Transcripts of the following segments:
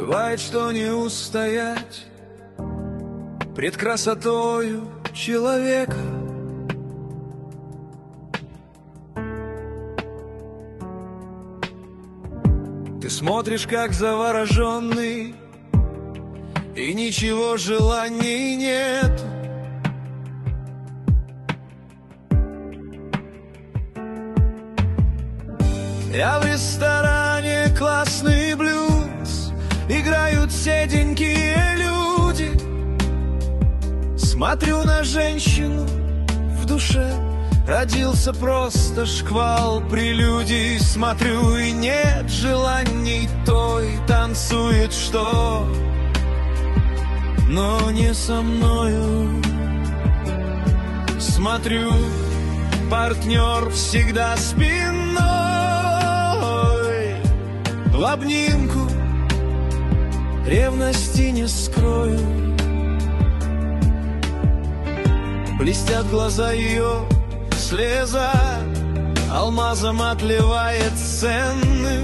Бывает, что не устоять пред красотою человека. Ты смотришь, как завороженный, и ничего желаний нет. Я в ресторане, классный блюз, играют седенькие люди. Смотрю на женщину, в душе родился просто шквал прелюдий. Смотрю, и нет желаний, той танцует что, но не со мною. Смотрю, партнер всегда спиной в обнимку, ревности не скрою. Блестят глаза ее, слеза алмазом отливает ценным.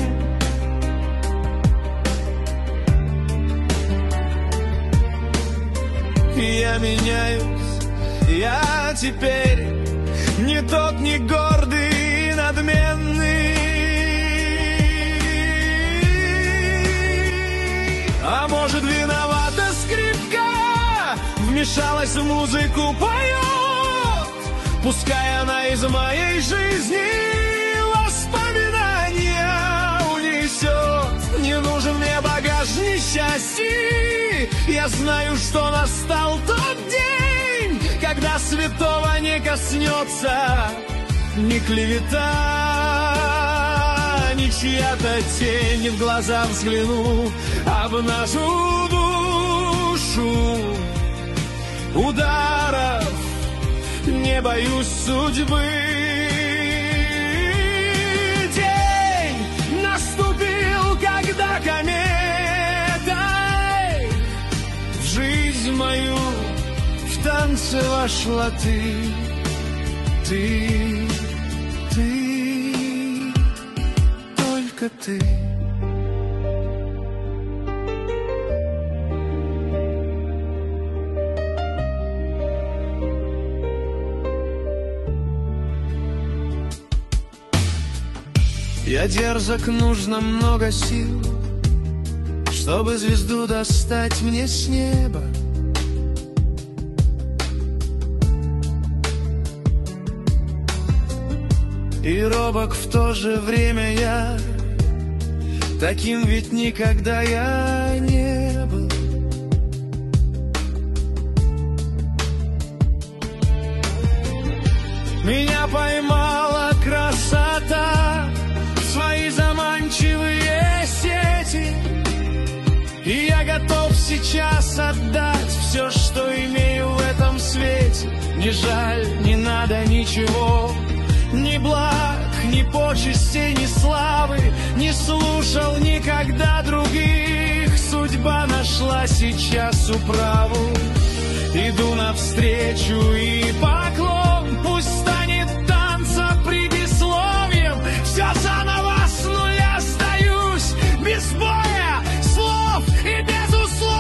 Я меняюсь, я теперь не тот, не гордый и надменный. А может, виновата скрипка, вмешалась в музыку, поет. Пускай она из моей жизни воспоминания унесет. Не нужен мне багаж несчастий. Я знаю, что настал тот день, когда святого не коснется ни клевета, ни чья-то тень. В глаза взгляну, обнажу душу. Ударов не боюсь судьбы. День наступил, когда кометой в жизнь мою в танце вошла ты, только ты. Я дерзок, нужно много сил, чтобы звезду достать мне с неба. И робок в то же время я, таким ведь никогда я не был. Меня поймала красота в свои заманчивые сети, и я готов сейчас отдать все, что имею в этом свете. Не жаль, не надо ничего, ни благ, ни почестей, ни славы. Не слушал никогда других. Судьба нашла сейчас управу. Иду навстречу, и поклон пусть станет танца предисловием. Все заново с нуля сдаюсь, без боя, слов и без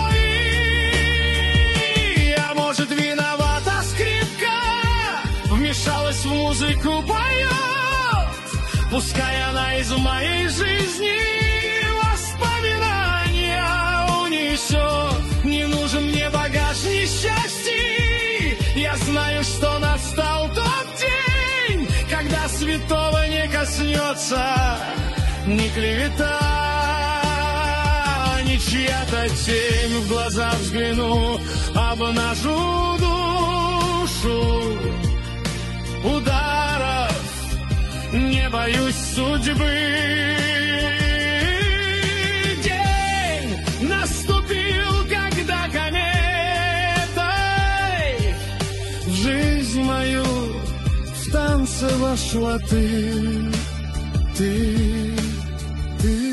условий. А может, виновата скрипка, вмешалась в музыку, поет. Пускай она из моей жизни воспоминания унесет. Не нужен мне багаж несчастий. Я знаю, что настал тот день, когда святого не коснется ни клевета, ни чья-то тень. В глаза взгляну, обнажу душу. Ударов не боюсь судьбы. День наступил, когда кометой в жизнь мою в танце вошла ты.